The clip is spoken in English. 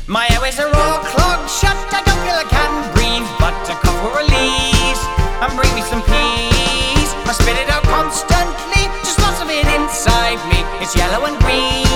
My airways are all clogged shut, I don't feel I can breathe, but a cough will release and bring me some peace. I spit it out constantly, just lots of it inside me. It's yellow and green.